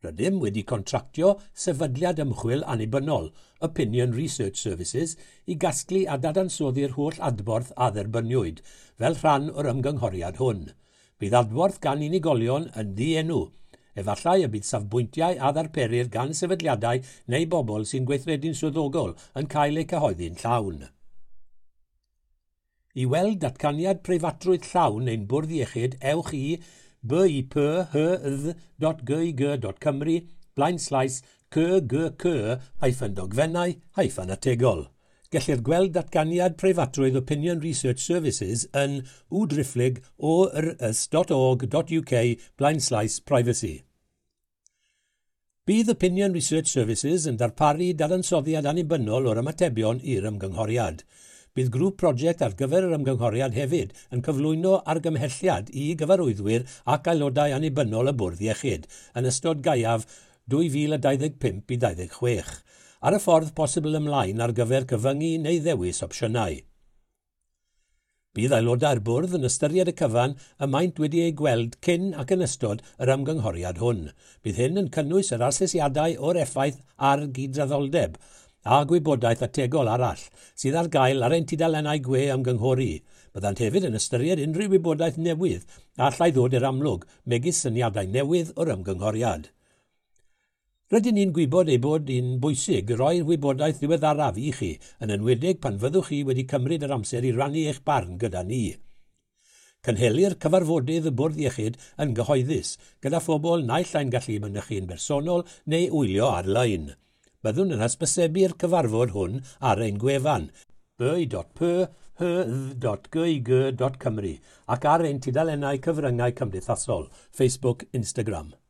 Rydym wedi contractio sefydliad ymchwil annibynnol, Opinion Research Services, i gasglu a dadansoddi'r holl adborth a dderbyniwyd, fel rhan o'r ymgynghoriad hwn. Bydd adborth gan unigolion yn ddi-enw. Efallai y bydd safbwyntiau a ddarperir gan sefydliadau neu bobl sy'n gweithredu'n swyddogol yn cael eu cyhoeddi'n llawn. I weld datganiad preifatrwydd llawn ein bwrdd iechyd, ewch i biphyh.gy.cymru/kgk-dogfennau-ategol. Gellir gweld datganiad preifatrwydd Opinion Research Services yn www.ors.org.uk/privacy. Bydd Opinion Research Services yn darparu dadansoddiad annibynnol o'r ymatebion i'r ymgynghoriad. Bydd grŵp prosiect ar gyfer yr ymgynghoriad hefyd yn cyflwyno argymhelliad i gyfarwyddwyr ac aelodau annibynnol y bwrdd iechyd yn ystod gaeaf 2025-26 ar y ffordd posibl ymlaen ar gyfer cyfyngu neu ddewis opsiynau. Bydd aelodau'r bwrdd yn ystyried y cyfan y maent wedi ei gweld cyn ac yn ystod yr ymgynghoriad hwn. Bydd hyn yn cynnwys yr asesiadau o'r effaith ar gydraddoldeb a gwybodaeth ategol arall sydd ar gael ar ein tudalennau gwe ymgynghori. Byddant hefyd yn ystyried unrhyw wybodaeth newydd a allai ddod i'r amlwg megis syniadau newydd o'r ymgynghoriad. Rydyn ni'n gwybod ei bod hi'n bwysig roi'r wybodaeth ddiweddaraf i chi, yn enwedig pan fyddwch chi wedi cymryd yr amser i rannu eich barn gyda ni. Cynhelir cyfarfodydd y bwrdd iechyd yn gyhoeddus gyda phobl naill ai'n gallu mynychu'n bersonol neu wylio ar-lein. Byddwn yn hysbysebu'r cyfarfod hwn ar ein gwefan by.py.gy.cymru ac ar ein tudalennau cyfryngau cymdeithasol, Facebook, Instagram.